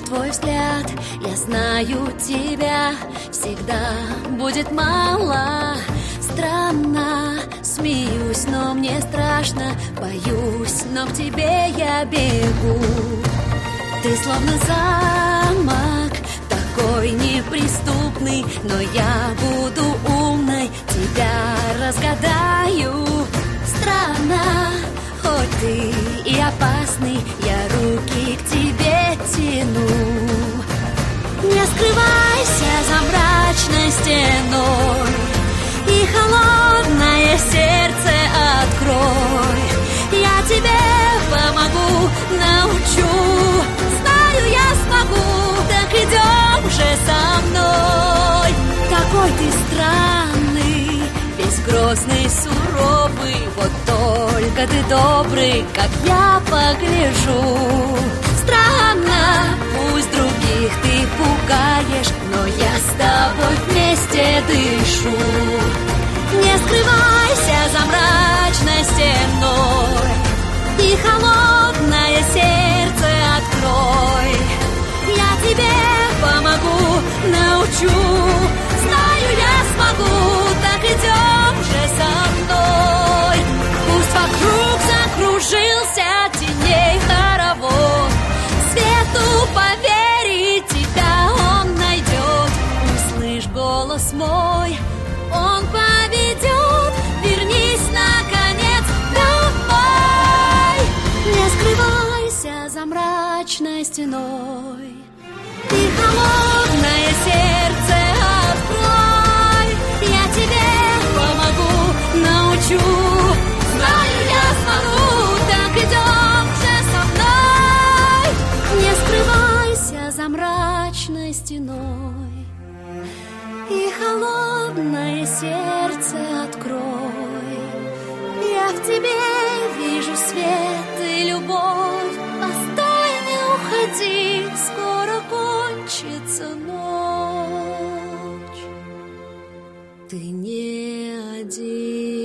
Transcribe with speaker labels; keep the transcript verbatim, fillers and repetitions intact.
Speaker 1: твой взгляд, я знаю, тебя всегда будет мало. Странно, смеюсь, но мне страшно, боюсь, но к тебе я бегу. Ты словно замок, такой неприступный, но я буду умной, тебя разгадаю. Странно, хоть ты и опасный, я руки к тебе тяну. Не скрывайся за мрачной стеной и холодное сердце открой. Я тебе помогу, научу, знаю, я смогу, так идем же со мной. Какой ты странный, весь грозный, суровый, вот только ты добрый, как я погляжу. Странно, пусть других ты пугаешь, но я с тобой вместе дышу. Не скрывайся за мрачной стеной и холодное сердце открой. Я тебе помогу, научу, знаю, я смогу, так идем же со мной. Пусть вокруг закружился теней хоровод, свету поверить тебя он найдет. Услышь голос мой, он поведет, вернись наконец домой. Не скрывайся за мрачной стеной и холодное сердце открой. Я тебе помогу, научу, знаю, я смогу, так идем же со мной. Не скрывайся за мрачной стеной и холодное сердце открой. Я в тебе вижу свет и любовь. Постой, не уходи, скоро кончится ночь. Ты не один.